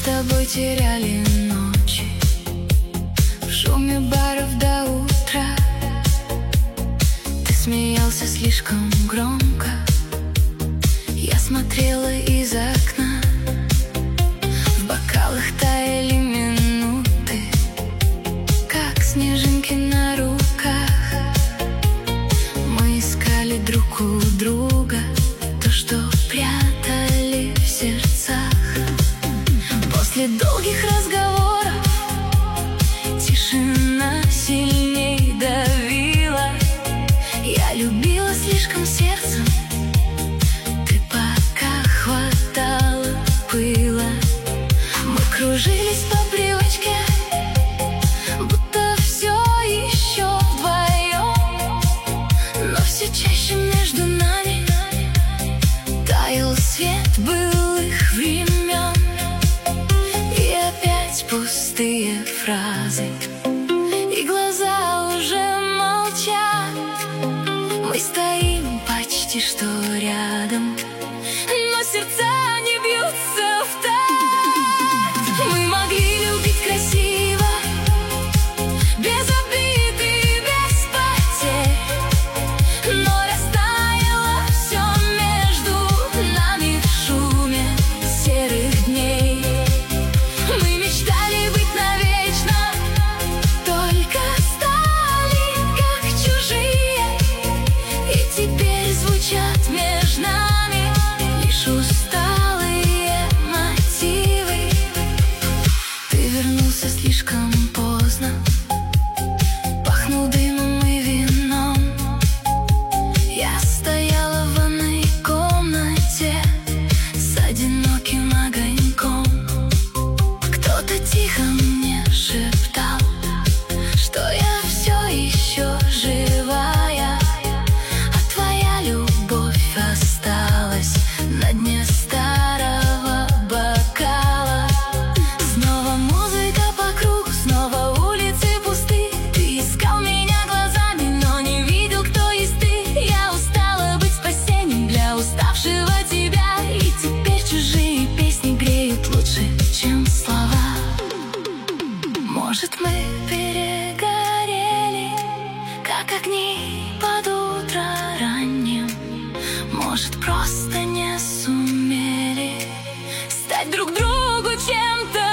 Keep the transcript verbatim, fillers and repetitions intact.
тобой теряли ночи в шуме баров до утра. Ты смеялся слишком громко, я смотрела из окна. В бокалах таяли минуты, как снежинки на руках. Мы искали друг у друга то, что прятали в сердцах. После долгих разговоров тишина сильней давила. Я любила слишком сердцем, ты пока хватала пыла. Мы кружились по привычке, будто все еще вдвоем. Но все чаще между нами таял свет былых времен. И опять пустые фразы, и глаза уже молчат. Мы стоим почти что рядом, но сердца не бьются в такт. Мы могли любить красиво, без обид и без потерь, но растаяло все между нами в шуме серых дней. Мы мечтали быть навечно, только стали как чужие. И теперь звучат между нами лишь усталые мотивы. Ты вернулся слишком поздно, пахнул дымом и вином. Я стояла в ванной комнате с одиноким огоньком. Кто-то тихо мне шептал, что я все еще живая, а твоя любовь осталась на дне старого бокала. Снова музыка по кругу, снова улицы пусты. Ты искал меня глазами, но не видел, кто есть ты. Я устала быть спасением для уставшего тебя, и теперь чужие песни греют лучше, чем слова. Может, мы перегорели, как огни под утро ранним. Может, просто не сумели стать друг другу чем-то